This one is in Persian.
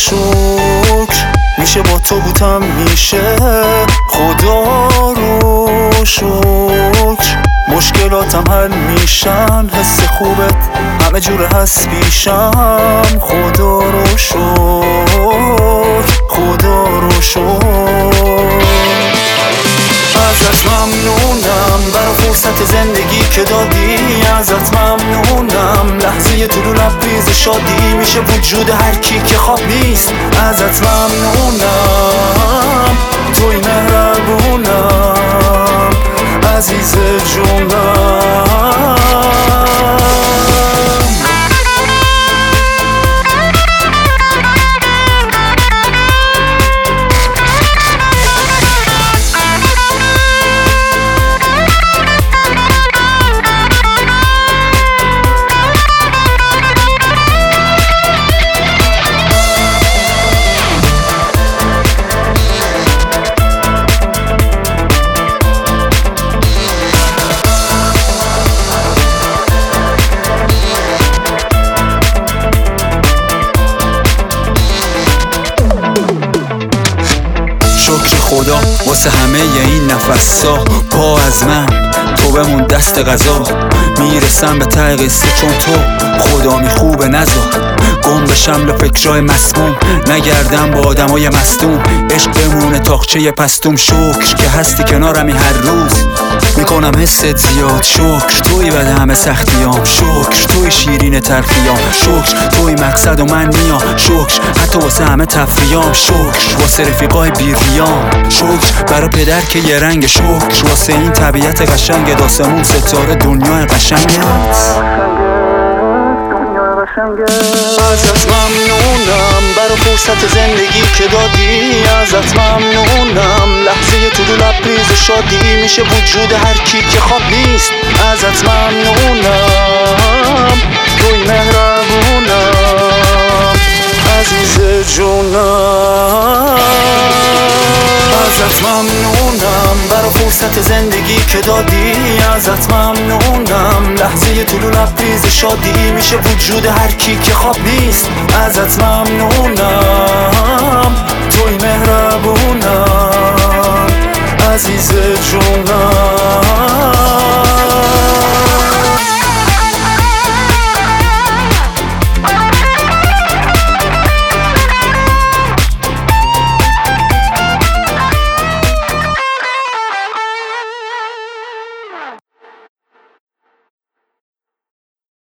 شکر میشه با تو بودم میشه، خدا رو شکر مشکلاتم حل میشن، حس خوبت همه جور هست پیشم، خدا رو شکر خدا رو شکر. ازت ممنونم برای فرصت زندگی که دادی، ازت ممنونم لحظه طلوع لبریز شادی میشه وجود هر کی که خواب نیست. ازت ممنونم توی مهربونم عزیز جونم. شکر خدا واسه همه این نفسا، پا از من تو بمون دست غذا، میرسم به ته قصه چون تو خدا خوبه نذار گم بشم لفکرای مسموم، نگردم با آدمای مصدوم، عشق بمونه تاقچه پستوم. شکر که هستی کنارمی هر روز، میکنم حست زیاد، شکر توی بده همه سختیام، شکر توی شیرین تلخیام، شکر توی مقصد و من میام، شکر حتی واسه همه تفریام، شکر واسه رفیقای بیریام، شکر برای پدر که یه رنگ، شکر واسه این طبیعت قشنگ داسمون ستاره دنیا قشنگه. ازت ممنونم برای فرصت زندگی که دادی، ازت ممنونم لحظه طلوع لبریز شادی میشه وجود هر کی که خواب نیست. ازت ممنونم توی مهربونم عزیز جونم. ازت ممنونم برای فرصت زندگی که دادی، ازت ممنونم لحظه طلوع لبریز شادی میشه وجود هر کی که خواب نیست. ازت ممنونم توی مهربونم عزیز جونم.